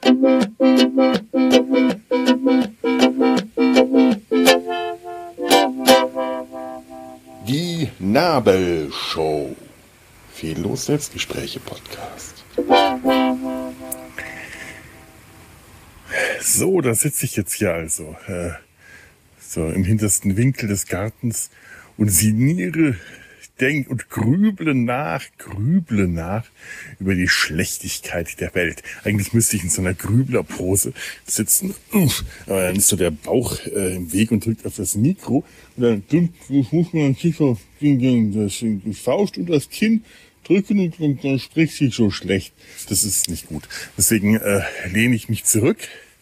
Die Nabelshow. Fehllos Selbstgespräche Podcast. So, da sitze ich jetzt hier also, so im hintersten Winkel des Gartens und sinniere, denke und grüble nach über die Schlechtigkeit der Welt. Eigentlich müsste ich in so einer Grüblerpose sitzen, aber dann ist so der Bauch im Weg und drückt auf das Mikro und dann muss man sich so die Faust und das Kinn drücken und dann spricht sich so schlecht. Das ist nicht gut. Deswegen lehne ich mich zurück,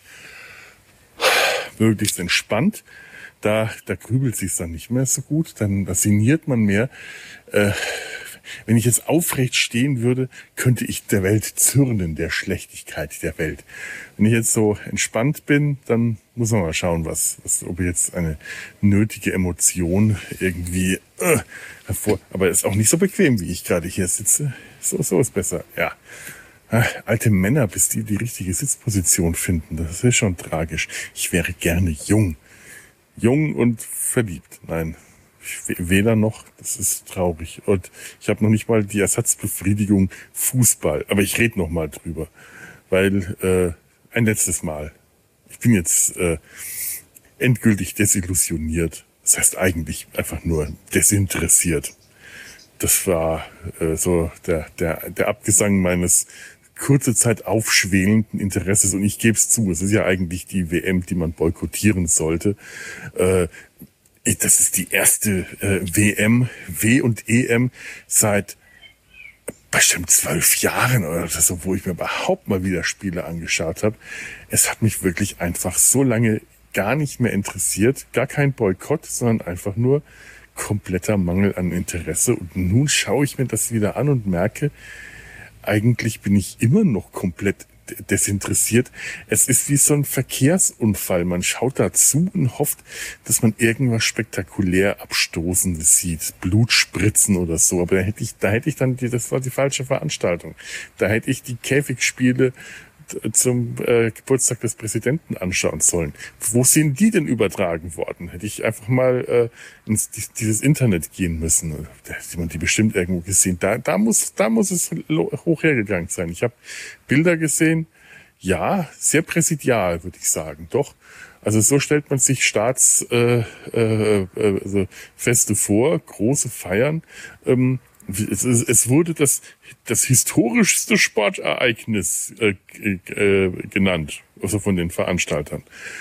möglichst entspannt. Da grübelt sich's dann nicht mehr so gut, da sinniert man mehr. Wenn ich jetzt aufrecht stehen würde, könnte ich der Welt zürnen, der Schlechtigkeit der Welt. Wenn ich jetzt so entspannt bin, dann muss man mal schauen, ob jetzt eine nötige Emotion irgendwie aber ist auch nicht so bequem, wie ich gerade hier sitze. So ist besser, ja. Alte Männer, bis die richtige Sitzposition finden, das ist schon tragisch. Ich wäre gerne jung und verliebt. Nein, weder noch, das ist traurig. Und ich habe noch nicht mal die Ersatzbefriedigung Fußball. Aber ich rede noch mal drüber, weil ein letztes Mal. Ich bin jetzt endgültig desillusioniert. Das heißt eigentlich einfach nur desinteressiert. Das war so der Abgesang meines kurze Zeit aufschwelenden Interesses, und ich gebe es zu, es ist ja eigentlich die WM, die man boykottieren sollte. Das ist die erste WM, W und EM seit bestimmt 12 Jahren oder so, wo ich mir überhaupt mal wieder Spiele angeschaut habe. Es hat mich wirklich einfach so lange gar nicht mehr interessiert, gar kein Boykott, sondern einfach nur kompletter Mangel an Interesse. Und nun schaue ich mir das wieder an und merke, eigentlich bin ich immer noch komplett desinteressiert. Es ist wie so ein Verkehrsunfall. Man schaut dazu und hofft, dass man irgendwas spektakulär Abstoßendes sieht. Blutspritzen oder so. Aber da hätte ich dann, das war die falsche Veranstaltung. Da hätte ich die Käfigspiele zum Geburtstag des Präsidenten anschauen sollen. Wo sind die denn übertragen worden? Hätte ich einfach mal ins dieses Internet gehen müssen. Da hätte man die bestimmt irgendwo gesehen. Da muss es hoch hergegangen sein. Ich habe Bilder gesehen. Ja, sehr präsidial, würde ich sagen. Doch. Also so stellt man sich Staatsfeste vor, große Feiern. Es wurde das historischste Sportereignis genannt, also von den Veranstaltern.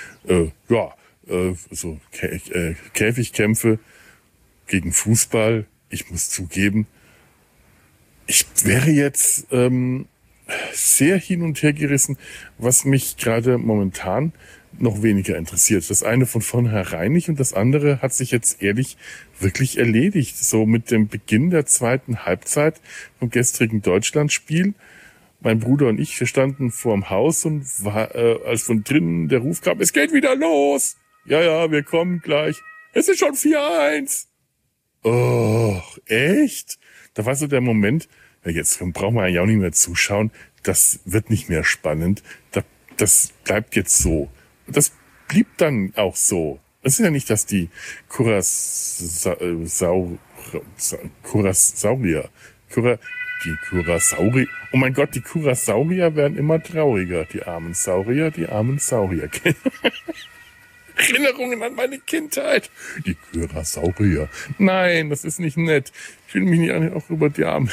So Käfigkämpfe gegen Fußball. Ich muss zugeben, ich wäre jetzt sehr hin und her gerissen, was mich gerade momentan noch weniger interessiert. Das eine von vornherein nicht und das andere hat sich jetzt ehrlich wirklich erledigt. So mit dem Beginn der zweiten Halbzeit vom gestrigen Deutschlandspiel. Mein Bruder und ich, wir standen vorm Haus und als von drinnen der Ruf kam, es geht wieder los. Ja, wir kommen gleich. Es ist schon 4-1. Oh, echt? Da war so der Moment, jetzt brauchen wir ja auch nicht mehr zuschauen. Das wird nicht mehr spannend. Das bleibt jetzt so. Das blieb dann auch so. Es ist ja nicht, dass die Curasaurier, oh mein Gott, die Curasaurier werden immer trauriger. Die armen Saurier. Erinnerungen an meine Kindheit. Die Curasaurier. Nein, das ist nicht nett. Ich will mich nicht auch über die Armen.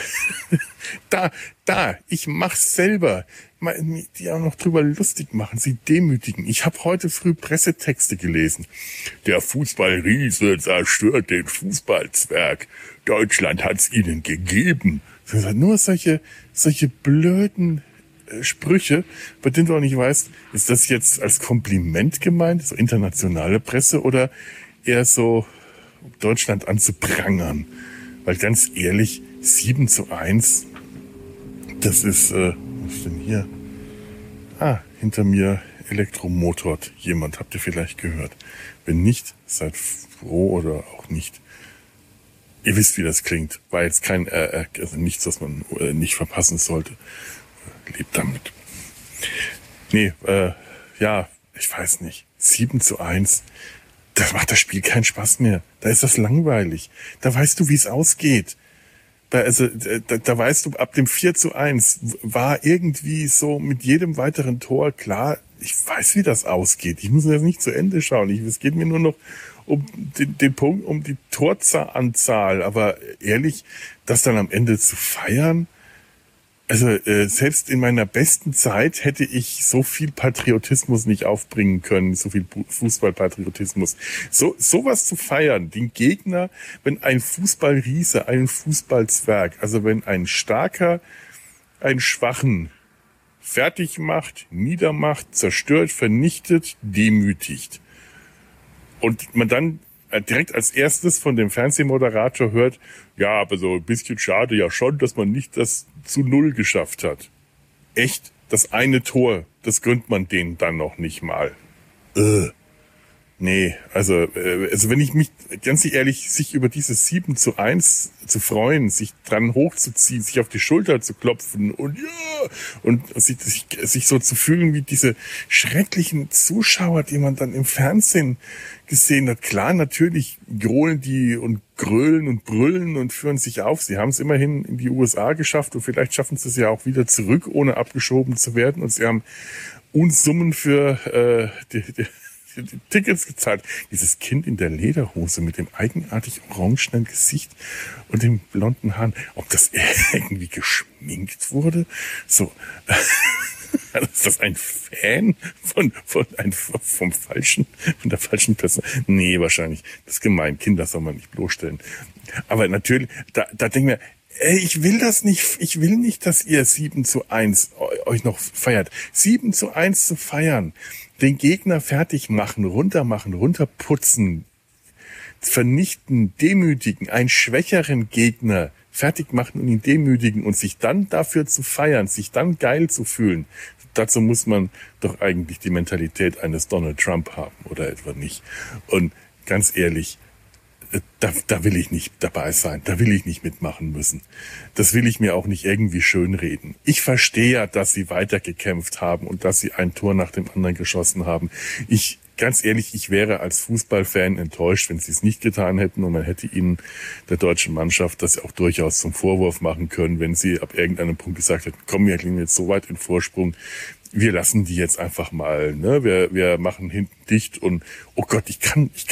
Ich mach's selber. Die auch noch drüber lustig machen, sie demütigen. Ich habe heute früh Pressetexte gelesen. Der Fußballriese zerstört den Fußballzwerg. Deutschland hat's ihnen gegeben. Nur solche blöden Sprüche, bei denen du auch nicht weißt, ist das jetzt als Kompliment gemeint, so internationale Presse, oder eher so, um Deutschland anzuprangern. Weil ganz ehrlich, 7-1, das ist, was ist denn hier? Hinter mir elektromotort jemand, habt ihr vielleicht gehört. Wenn nicht, seid froh oder auch nicht. Ihr wisst, wie das klingt. War jetzt kein, also nichts, was man nicht verpassen sollte. Lebt damit. Nee, ja, ich weiß nicht. 7:1. Das macht das Spiel keinen Spaß mehr. Da ist das langweilig. Da weißt du, wie es ausgeht. Da weißt du, ab dem 4:1 war irgendwie so mit jedem weiteren Tor klar, ich weiß, wie das ausgeht. Ich muss das nicht zu Ende schauen. Es geht mir nur noch um den Punkt, um die Toranzahl. Aber ehrlich, das dann am Ende zu feiern, also selbst in meiner besten Zeit hätte ich so viel Patriotismus nicht aufbringen können, so viel Fußballpatriotismus. Sowas zu feiern, den Gegner, wenn ein Fußballriese, ein Fußballzwerg, also wenn ein Starker einen Schwachen fertig macht, niedermacht, zerstört, vernichtet, demütigt. Und man dann direkt als erstes von dem Fernsehmoderator hört, ja, aber so ein bisschen schade ja schon, dass man nicht das zu 0 geschafft hat. Echt, das eine Tor, das gönnt man denen dann noch nicht mal. Nee, also wenn ich mich, ganz ehrlich, sich über dieses 7:1 zu freuen, sich dran hochzuziehen, sich auf die Schulter zu klopfen und ja, und sich so zu fühlen wie diese schrecklichen Zuschauer, die man dann im Fernsehen gesehen hat. Klar, natürlich grohlen die und grölen und brüllen und führen sich auf. Sie haben es immerhin in die USA geschafft und vielleicht schaffen sie es ja auch wieder zurück, ohne abgeschoben zu werden. Und sie haben Unsummen für die Tickets gezahlt. Dieses Kind in der Lederhose mit dem eigenartig orangenen Gesicht und den blonden Haaren. Ob das irgendwie geschminkt wurde? So, ist das ein Fan von der falschen Person? Nee, wahrscheinlich. Das ist gemein. Kinder soll man nicht bloßstellen. Aber natürlich, da denken wir, ey, ich will das nicht. Ich will nicht, dass ihr 7:1 euch noch feiert. 7:1 zu feiern, den Gegner fertig machen, runterputzen, vernichten, demütigen, einen schwächeren Gegner fertig machen und ihn demütigen und sich dann dafür zu feiern, sich dann geil zu fühlen. Dazu muss man doch eigentlich die Mentalität eines Donald Trump haben, oder etwa nicht. Und ganz ehrlich, da will ich nicht dabei sein. Da will ich nicht mitmachen müssen. Das will ich mir auch nicht irgendwie schönreden. Ich verstehe ja, dass sie weitergekämpft haben und dass sie ein Tor nach dem anderen geschossen haben. Ganz ehrlich, ich wäre als Fußballfan enttäuscht, wenn sie es nicht getan hätten und man hätte ihnen, der deutschen Mannschaft, das auch durchaus zum Vorwurf machen können, wenn sie ab irgendeinem Punkt gesagt hätten, komm, wir liegen jetzt so weit in Vorsprung, wir lassen die jetzt einfach mal, ne? Wir machen hinten dicht und oh Gott, ich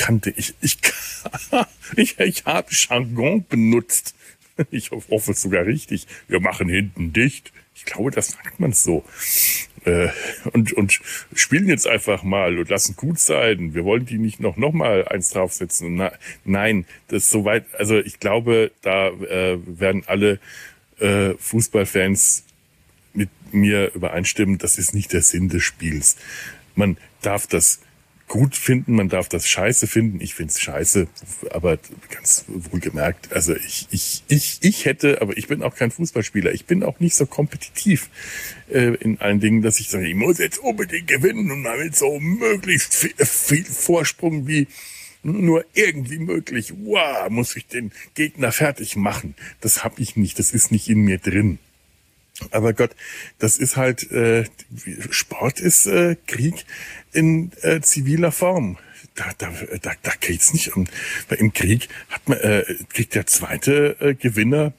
habe Jargon benutzt. Ich hoffe es sogar richtig. Wir machen hinten dicht. Ich glaube, das sagt man so. Und spielen jetzt einfach mal und lassen gut sein. Wir wollen die nicht noch mal eins draufsetzen. Nein, das ist soweit. Also ich glaube, da werden alle Fußballfans mit mir übereinstimmen, das ist nicht der Sinn des Spiels. Man darf das gut finden, man darf das scheiße finden. Ich finde es scheiße, aber ganz wohlgemerkt. Also ich hätte, aber ich bin auch kein Fußballspieler. Ich bin auch nicht so kompetitiv in allen Dingen, dass ich sage, ich muss jetzt unbedingt gewinnen und damit so möglichst viel Vorsprung wie nur irgendwie möglich. Wow, muss ich den Gegner fertig machen. Das habe ich nicht, das ist nicht in mir drin. Aber Gott, das ist halt, Sport ist Krieg in ziviler Form. Da geht's nicht um. Weil im Krieg kriegt der zweite Gewinner.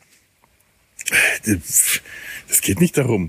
Das geht nicht darum,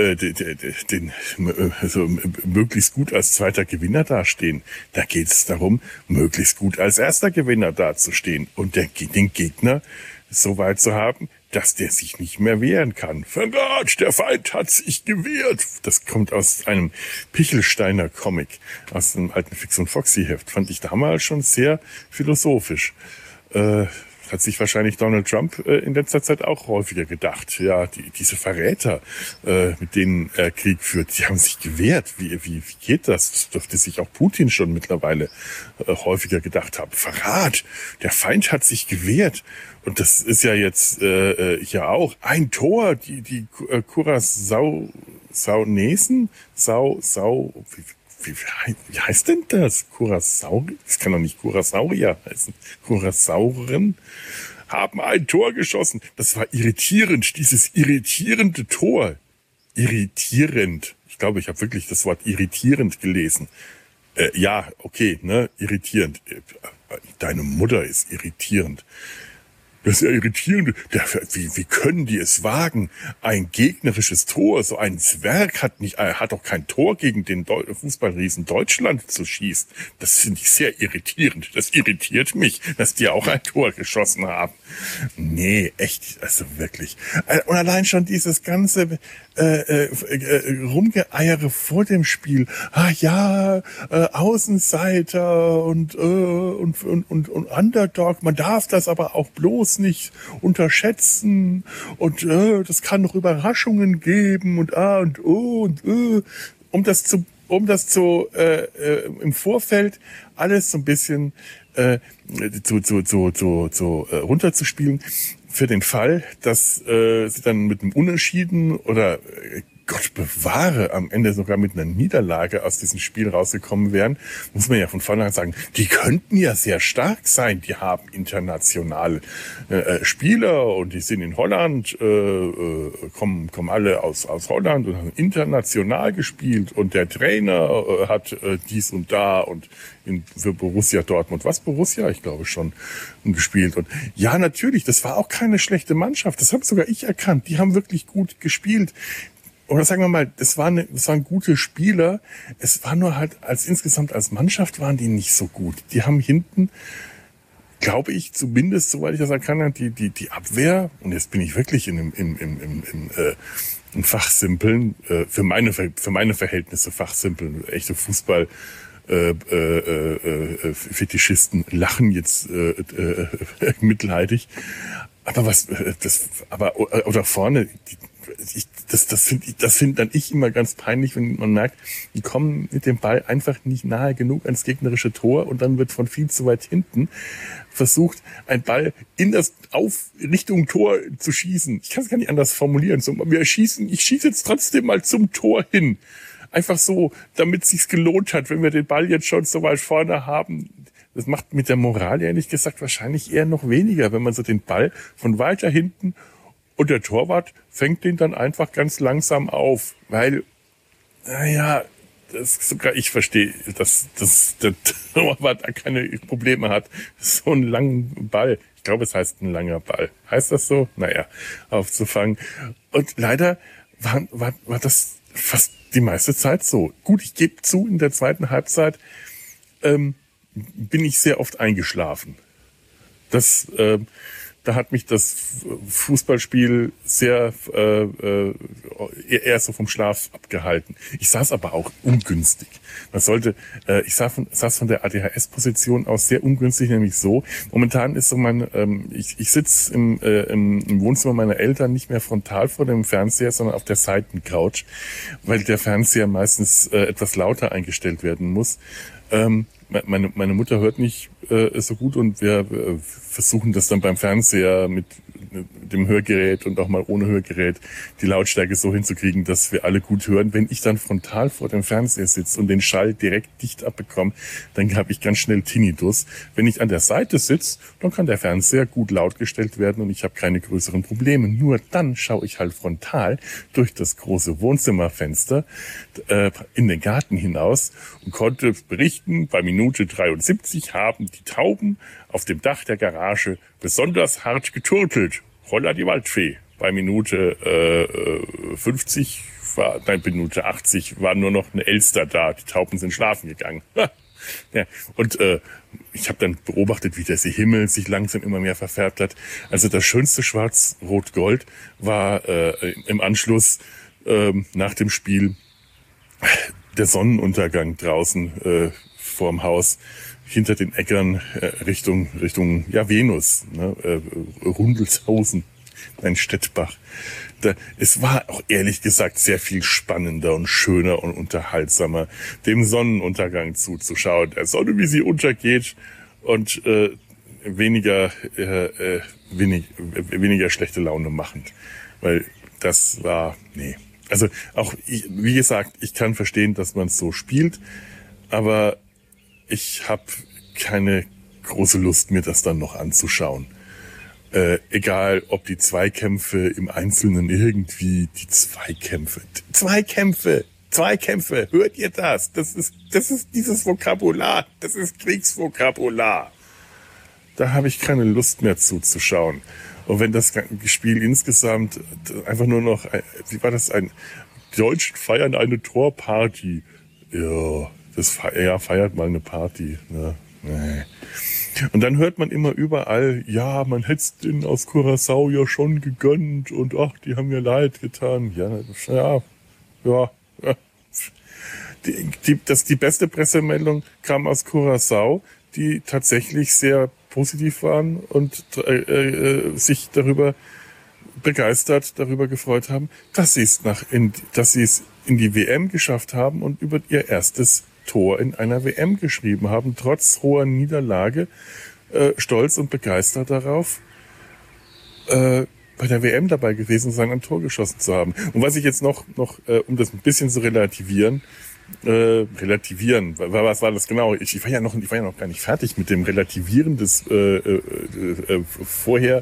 möglichst gut als zweiter Gewinner dastehen. Da geht es darum, möglichst gut als erster Gewinner dazustehen und den Gegner so weit zu haben, dass der sich nicht mehr wehren kann. Verrat, der Feind hat sich gewehrt. Das kommt aus einem Pichelsteiner Comic, aus einem alten Fix und Foxy Heft. Fand ich damals schon sehr philosophisch. Hat sich wahrscheinlich Donald Trump in letzter Zeit auch häufiger gedacht. Ja, diese Verräter, mit denen er Krieg führt, die haben sich gewehrt. Wie geht das? Das dürfte sich auch Putin schon mittlerweile häufiger gedacht haben. Verrat, der Feind hat sich gewehrt. Und das ist ja jetzt ja auch ein Tor, die Curaçaonesen, wie heißt denn das? Curaçao? Das kann doch nicht Curaçaurier heißen. Curaçauren haben ein Tor geschossen. Das war irritierend, dieses irritierende Tor. Irritierend. Ich Ich glaube, ich habe wirklich das Wort irritierend gelesen. Ja, okay, ne, irritierend. Deine Mutter ist irritierend. Das ist ja irritierend. Wie können die es wagen? Ein gegnerisches Tor, so ein Zwerg hat doch kein Tor gegen den Fußballriesen Deutschland zu schießen. Das finde ich sehr irritierend. Das irritiert mich, dass die auch ein Tor geschossen haben. Nee, echt, also wirklich. Und allein schon dieses ganze Rumgeeiere vor dem Spiel. Außenseiter und Underdog. Man darf das aber auch bloß nicht unterschätzen und das kann noch Überraschungen geben und um das zu im Vorfeld alles so ein bisschen runterzuspielen für den Fall, dass sie dann mit einem Unentschieden oder Gott bewahre, am Ende sogar mit einer Niederlage aus diesem Spiel rausgekommen wären, muss man ja von vornherein sagen, die könnten ja sehr stark sein. Die haben internationale Spieler und die sind in Holland, kommen alle aus Holland und haben international gespielt und der Trainer hat dies und da und für Borussia Dortmund, Borussia? Ich glaube schon, gespielt. Und ja, natürlich, das war auch keine schlechte Mannschaft. Das habe sogar ich erkannt. Die haben wirklich gut gespielt. Oder sagen wir mal, das waren gute Spieler. Es war nur halt, insgesamt als Mannschaft waren die nicht so gut. Die haben hinten, glaube ich, zumindest, soweit ich das erkannt habe, die Abwehr, und jetzt bin ich wirklich im Fachsimpeln, für meine Verhältnisse Fachsimpeln, echte Fußball, Fetischisten lachen jetzt mitleidig. Aber oder vorne, das finde dann ich immer ganz peinlich, wenn man merkt, die kommen mit dem Ball einfach nicht nahe genug ans gegnerische Tor und dann wird von viel zu weit hinten versucht, ein Ball Richtung Tor zu schießen. Ich kann es gar nicht anders formulieren. Ich schieße jetzt trotzdem mal zum Tor hin. Einfach so, damit es sich gelohnt hat, wenn wir den Ball jetzt schon so weit vorne haben. Das macht mit der Moral, ehrlich gesagt, wahrscheinlich eher noch weniger, wenn man so den Ball von weiter hinten und der Torwart fängt den dann einfach ganz langsam auf. Weil, sogar ich verstehe, dass der Torwart da keine Probleme hat, so einen langen Ball, ich glaube, es heißt ein langer Ball. Heißt das so? Aufzufangen. Und leider war das fast die meiste Zeit so. Gut, ich gebe zu, in der zweiten Halbzeit bin ich sehr oft eingeschlafen. Da hat mich das Fußballspiel sehr eher so vom Schlaf abgehalten. Ich saß aber auch ungünstig. Ich saß von der ADHS-Position aus sehr ungünstig, nämlich so. Momentan ist so ich sitze im Wohnzimmer meiner Eltern nicht mehr frontal vor dem Fernseher, sondern auf der Seitencouch, weil der Fernseher meistens etwas lauter eingestellt werden muss. Meine Mutter hört nicht so gut und wir versuchen das dann beim Fernseher mit dem Hörgerät und auch mal ohne Hörgerät die Lautstärke so hinzukriegen, dass wir alle gut hören. Wenn ich dann frontal vor dem Fernseher sitze und den Schall direkt dicht abbekomme, dann habe ich ganz schnell Tinnitus. Wenn ich an der Seite sitze, dann kann der Fernseher gut laut gestellt werden und ich habe keine größeren Probleme. Nur dann schaue ich halt frontal durch das große Wohnzimmerfenster in den Garten hinaus und konnte berichten, bei Minute 73 haben die Tauben auf dem Dach der Garage besonders hart geturtelt. Holla die Waldfee. Bei Minute 80 war nur noch eine Elster da. Die Tauben sind schlafen gegangen. Ja, und ich habe dann beobachtet, wie der Himmel sich langsam immer mehr verfärbt hat. Also das schönste Schwarz-Rot-Gold war im Anschluss nach dem Spiel der Sonnenuntergang draußen vorm Haus, hinter den Äckern Richtung Venus, ne, Rundelshausen, ein Stettbach. Es war auch ehrlich gesagt sehr viel spannender und schöner und unterhaltsamer, dem Sonnenuntergang zuzuschauen, der Sonne, wie sie untergeht und weniger schlechte Laune machend. Weil das war, Also wie gesagt, ich kann verstehen, dass man es so spielt, aber ich habe keine große Lust, mir das dann noch anzuschauen. Egal, ob die Zweikämpfe im Einzelnen irgendwie, Zweikämpfe, Zweikämpfe, hört ihr das? Das ist dieses Vokabular, das ist Kriegsvokabular. Da habe ich keine Lust mehr zuzuschauen. Und wenn das Spiel insgesamt einfach nur noch, wie war das, die Deutschen feiern eine Torparty. Ja, feiert mal eine Party. Ne? Nee. Und dann hört man immer überall, ja, man hätte es denen aus Curaçao ja schon gegönnt und ach, die haben mir leid getan. Ja. Die beste Pressemeldung kam aus Curaçao, die tatsächlich sehr positiv waren und sich begeistert darüber gefreut haben, dass sie es in die WM geschafft haben und über ihr erstes Tor in einer WM geschrieben haben, trotz hoher Niederlage, stolz und begeistert darauf, bei der WM dabei gewesen sein, ein Tor geschossen zu haben. Und was ich jetzt noch um das ein bisschen zu relativieren, was war das genau? Ich war ja noch gar nicht fertig mit dem Relativieren des vorher.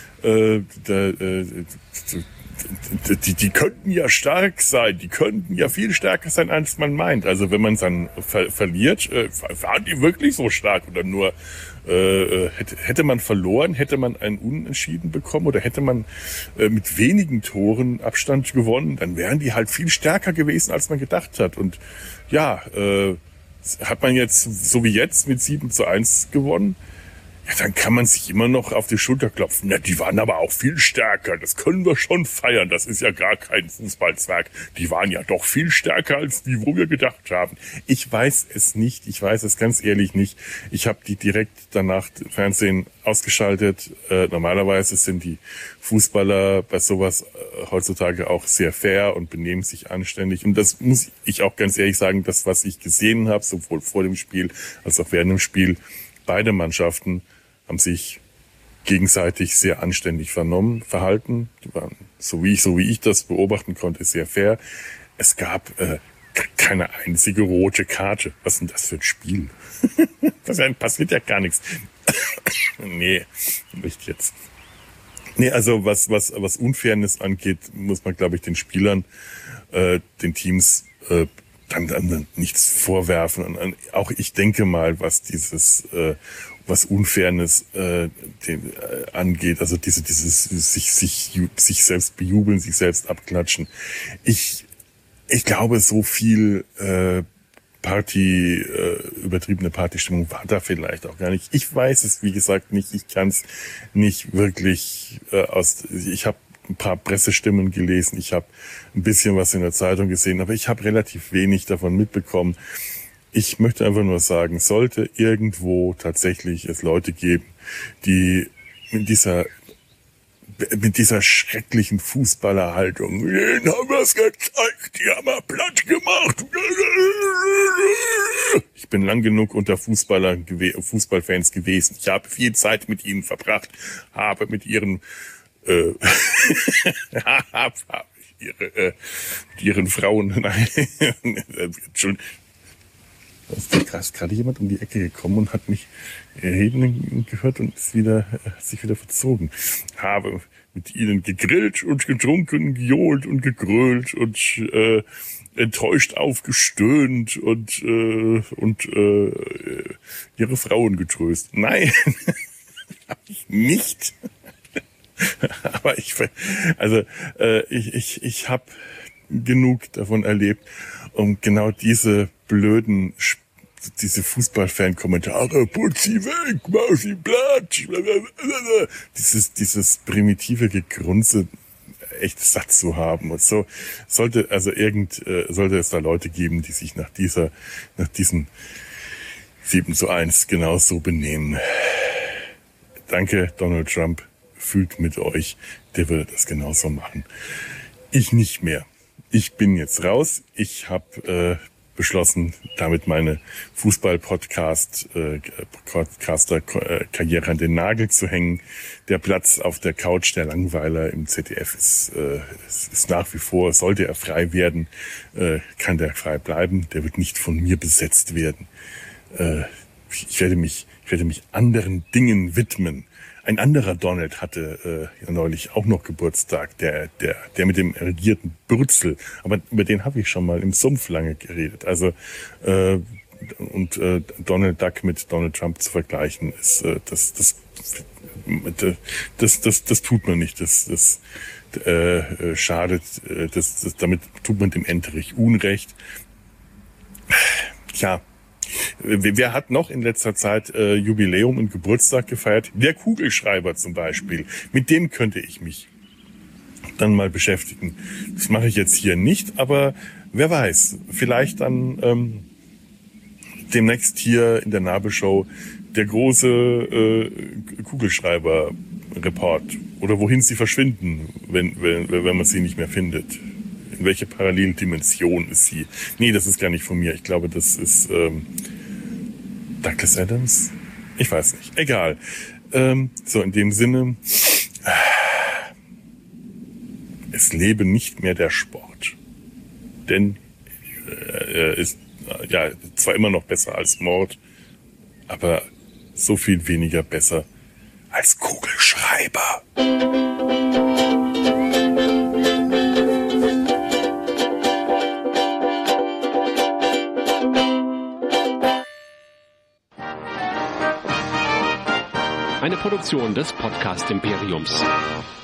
Die könnten ja stark sein, die könnten ja viel stärker sein, als man meint. Also wenn man es dann verliert, waren die wirklich so stark oder nur hätte man verloren, hätte man einen Unentschieden bekommen oder hätte man mit wenigen Toren Abstand gewonnen, dann wären die halt viel stärker gewesen, als man gedacht hat. Und ja, hat man jetzt, so wie jetzt, mit 7:1 gewonnen, ja, dann kann man sich immer noch auf die Schulter klopfen. Na, die waren aber auch viel stärker. Das können wir schon feiern. Das ist ja gar kein Fußballzwerg. Die waren ja doch viel stärker, als die, wo wir gedacht haben. Ich weiß es nicht. Ich weiß es ganz ehrlich nicht. Ich habe die direkt danach Fernsehen ausgeschaltet. Normalerweise sind die Fußballer bei sowas heutzutage auch sehr fair und benehmen sich anständig. Und das muss ich auch ganz ehrlich sagen, das, was ich gesehen habe, sowohl vor dem Spiel als auch während dem Spiel, beide Mannschaften haben sich gegenseitig sehr anständig verhalten. Die waren, so wie ich das beobachten konnte, sehr fair. Es gab keine einzige rote Karte. Was ist denn das für ein Spiel? Passiert ja gar nichts. Nee, nicht jetzt. Nee, also was Unfairness angeht, muss man, glaube ich, den Spielern, den Teams dann nichts vorwerfen. Und auch ich denke mal, was was Unfairness angeht, also dieses sich selbst bejubeln, sich selbst abklatschen. Ich glaube, so viel übertriebene Partystimmung war da vielleicht auch gar nicht. Ich weiß es, wie gesagt, nicht. Ich kann es nicht wirklich ich habe ein paar Pressestimmen gelesen, ich habe ein bisschen was in der Zeitung gesehen, aber ich habe relativ wenig davon mitbekommen. Ich möchte einfach nur sagen, sollte irgendwo tatsächlich es Leute geben, die mit dieser schrecklichen Fußballerhaltung, denen haben wir es gezeigt, die haben wir platt gemacht. Ich bin lang genug unter Fußballfans gewesen. Ich habe viel Zeit mit ihnen verbracht, habe mit ihren ihren Frauen, nein, Entschuldigung. Da ist gerade jemand um die Ecke gekommen und hat mich reden gehört und hat sich wieder verzogen. Habe mit ihnen gegrillt und getrunken, gejohlt und gegrölt und enttäuscht aufgestöhnt und ihre Frauen getröstet. Nein, habe ich nicht. Aber ich habe genug davon erlebt, um genau diese blöden, diese Fußballfan-Kommentare, putzi weg, mach sie platt, dieses primitive Gegrunze echt satt zu haben. Und so sollte es da Leute geben, die sich nach diesem 7:1 genauso benehmen. Danke, Donald Trump. Fühlt mit euch, der würde das genauso machen. Ich nicht mehr. Ich bin jetzt raus. Ich habe beschlossen, damit meine Fußball-Podcaster-Karriere an den Nagel zu hängen. Der Platz auf der Couch der Langweiler im ZDF ist nach wie vor, sollte er frei werden, kann der frei bleiben. Der wird nicht von mir besetzt werden. Ich werde mich anderen Dingen widmen. Ein anderer Donald hatte ja neulich auch noch Geburtstag, der mit dem regierten Bürzel. Aber über den habe ich schon mal im Sumpf lange geredet. Also Donald Duck mit Donald Trump zu vergleichen, ist das tut man nicht. Das schadet. Damit tut man dem Enterich Unrecht. Tja. Wer hat noch in letzter Zeit Jubiläum und Geburtstag gefeiert? Der Kugelschreiber zum Beispiel. Mit dem könnte ich mich dann mal beschäftigen. Das mache ich jetzt hier nicht, aber wer weiß, vielleicht dann demnächst hier in der Nabelshow der große Kugelschreiber-Report. Oder wohin sie verschwinden, wenn man sie nicht mehr findet. In welche Paralleldimension ist sie? Nee, das ist gar nicht von mir. Ich glaube, das ist Douglas Adams? Ich weiß nicht. Egal. So, in dem Sinne, es lebe nicht mehr der Sport. Denn ist ja zwar immer noch besser als Mord, aber so viel weniger besser als Kugelschreiber. Eine Produktion des Podcast Imperiums.